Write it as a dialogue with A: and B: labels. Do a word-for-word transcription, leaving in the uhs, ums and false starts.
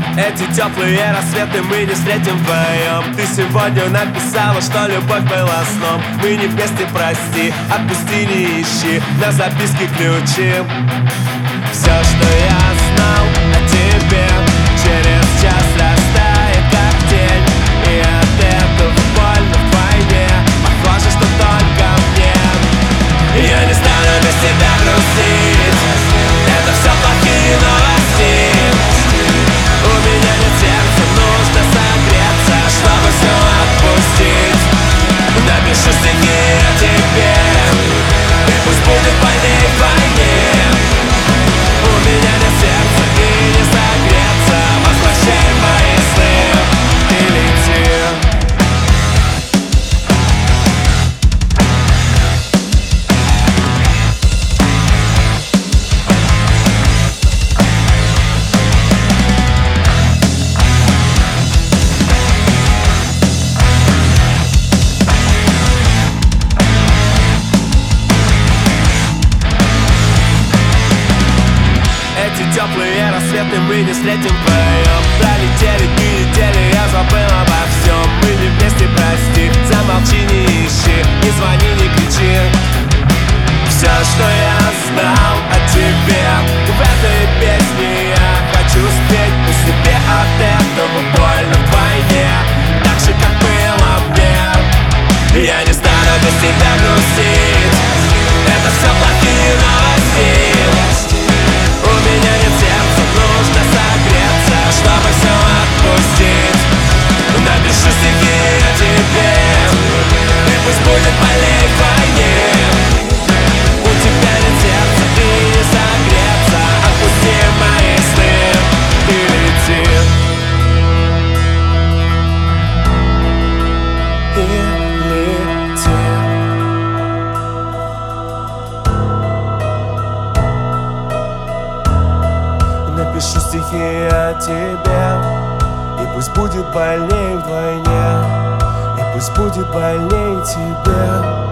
A: Эти теплые рассветы мы не встретим вдвоем. Ты сегодня написала, что любовь была сном. Мы не вместе, прости, отпусти, не ищи на записке ключи. Все, что я знал о тебе, через час растает как тень. И от этого больно вдвойне, похоже, что только мне. Я не стану без тебя грустить, это все плохие новости. У меня нет сердца, нужно согреться, чтобы все отпустить. Напишу стихи о тебе, и пусть будет больнее вдвойне. У меня нет сердца и не согреться, возвращай мои сны и лети. Теплые рассветы мы не встретим вдвоем. Пролетели дни, недели, я забыл обо всем. Мы не вместе, прости, замолчи, не ищи, не звони, не кричи. Все, что я знал о тебе, в этой песне я хочу спеть. Пусть тебе от этого больно вдвойне, так же, как было мне. Я не стану без тебя грустить, это все плохие новости. У меня нет сердца, нужно согреться, чтобы все отпустить. Напишу стихи о тебе, и пусть будет больнее вдвойне. У тебя нет сердца, и не согреться, отпусти мои сны и лети. И лети. Напишу стихи о тебе, и пусть будет больнее вдвойне, и пусть будет больнее тебе.